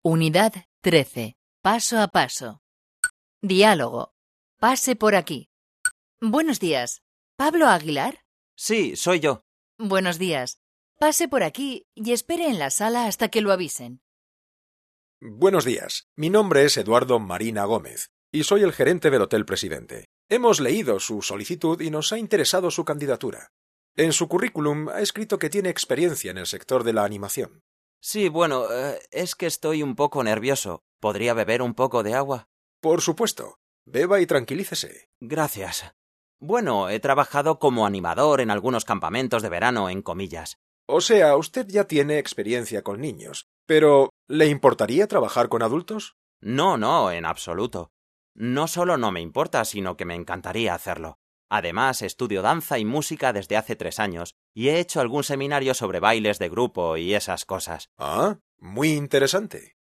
Unidad 13. Paso a paso. Diálogo. Pase por aquí. Buenos días. ¿Pablo Aguilar? Sí, soy yo. Buenos días. Pase por aquí y espere en la sala hasta que lo avisen. Buenos días. Mi nombre es Eduardo Marina Gómez y soy el gerente del Hotel Presidente. Hemos leído su solicitud y nos ha interesado su candidatura. En su currículum ha escrito que tiene experiencia en el sector de la animación. Sí, bueno, es que estoy un poco nervioso. ¿Podría beber un poco de agua? Por supuesto. Beba y tranquilícese. Gracias. Bueno, he trabajado como animador en algunos campamentos de verano, en comillas. O sea, usted ya tiene experiencia con niños. Pero, ¿le importaría trabajar con adultos? No, en absoluto. No solo no me importa, sino que me encantaría hacerlo. Además, estudio danza y música desde hace 3 años y he hecho algún seminario sobre bailes de grupo y esas cosas. Ah, muy interesante.